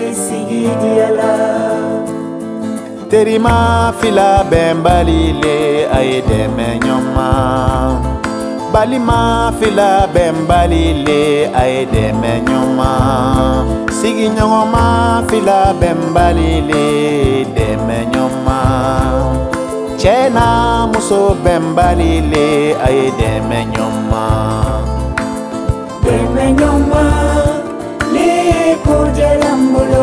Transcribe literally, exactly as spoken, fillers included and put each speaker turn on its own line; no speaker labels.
sigi diala.
Terima fila bembalile aye deme nyoma. Balima fila bembalile aye deme nyoma. Sigi nyoma fila bembalile deme nyoma. Chena muso bembalile aye deme nyoma.
Deme nyoma le ko jalambulo.